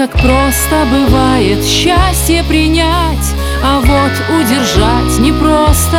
как просто бывает счастье принять, а вот удержать непросто.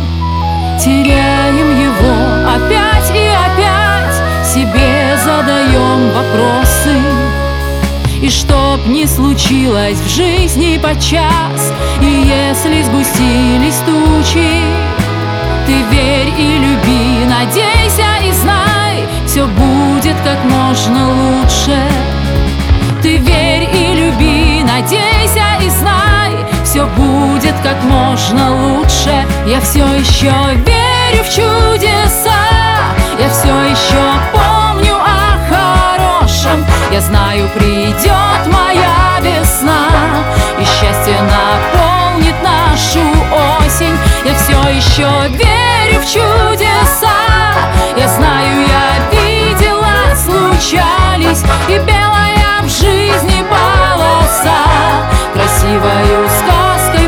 Теряем его опять и опять, себе задаем вопросы. И чтоб не случилось в жизни подчас, и если сгустились тучи, ты верь и люби, надейся и знай, все будет как можно лучше. Ты верь и люби, надейся и знай, все будет как можно лучше. Я все еще верю в чудеса, я все еще помню о хорошем. Я знаю, придет моя весна, и счастье наполнит нашу осень. Я все еще верю в чудеса, я знаю, я видела, случались, и белая в жизни полоса красивою сказкой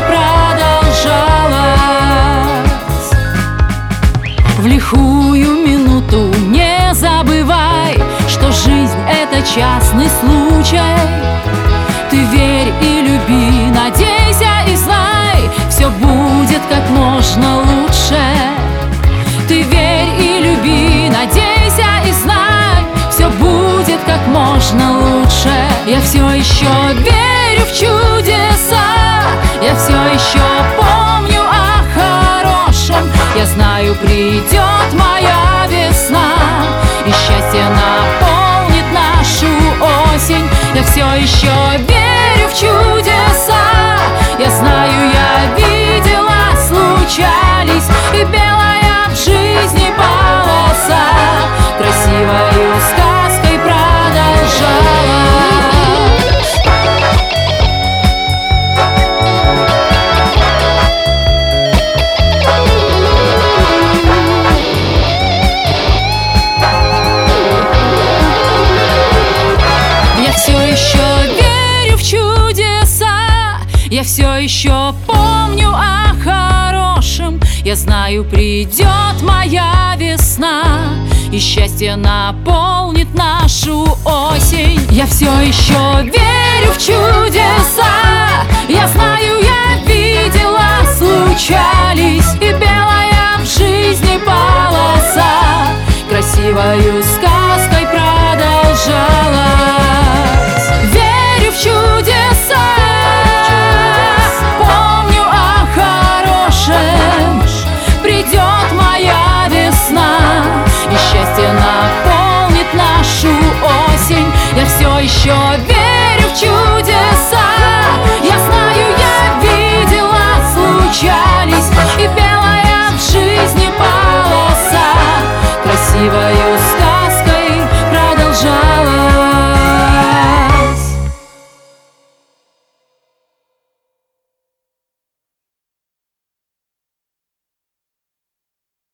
продолжалась. В лихую минуту не забывай, что жизнь — это частный случай. Ты верь и люби, надейся и знай, все будет как можно лучше. Ты верь и люби, надейся и знай, все будет как можно лучше. Я все еще верю в чудеса, я все еще помню о хорошем. Я знаю, придет моя весна, и счастье наполнит нашу осень. Я все еще верю в чудеса, я знаю, я видела, случались, и белая в жизни полоса красивою сказкой продолжалась. Я все еще помню о хорошем. Я знаю, придет моя весна, и счастье наполнит нашу осень. Я все еще верю в чудеса, я знаю, я видела, случались, и белая в жизни полоса красивою сказкой продолжалась. Верю в чудеса, придет моя весна, и счастье наполнит нашу осень. Я все еще верю в чудеса.